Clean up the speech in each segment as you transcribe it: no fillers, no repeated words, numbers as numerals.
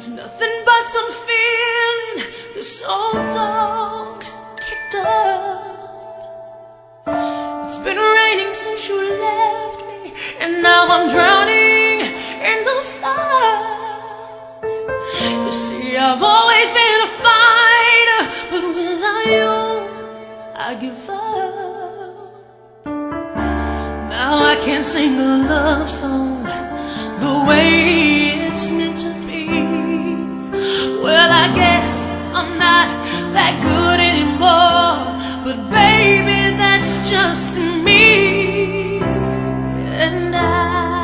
It's nothing but some feeling this old dog kicked up. It's been raining since you left me, and now I'm drowning in the flood. You see, I've always been a fighter, but without you, I give up. Now I can't sing a love song the way it's meant to be. Well, I guess I'm not that good anymore, but baby, that's just me. And I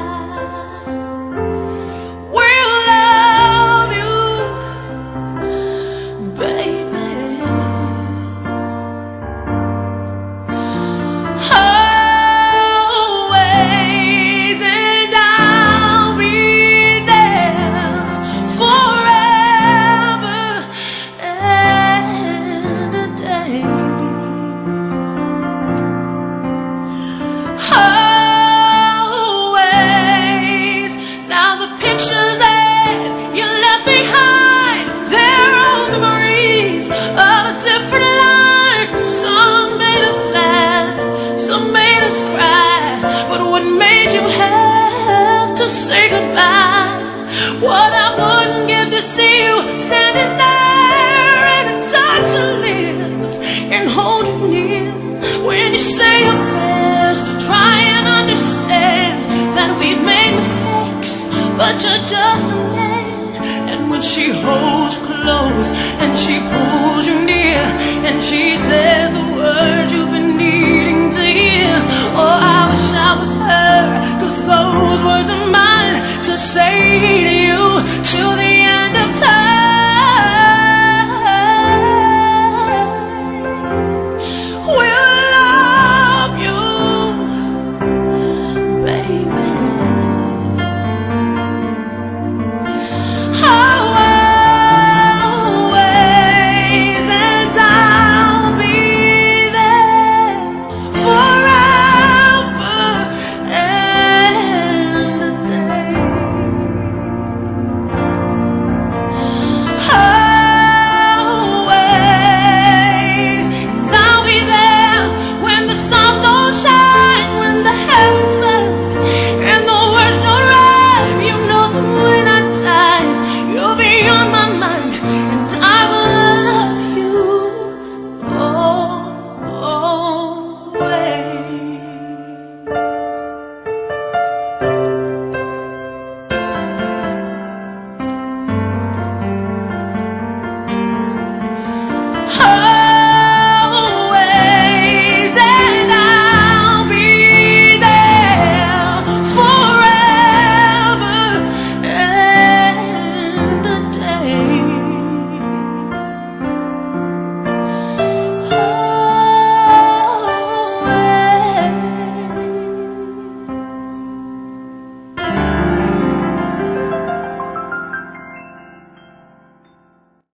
will love you, baby, always, and I'll be there forever and a day. Always. Now the pictures that you left behind, they're all memories of a different life. Some made us laugh, some made us cry, but what made you have to say goodbye? What I wouldn't give to see you standing there and touch your lips and hold you near. When you say your prayers, try and understand that we've made mistakes, but you're just a man. And when she holds you close and she pulls you near and she says,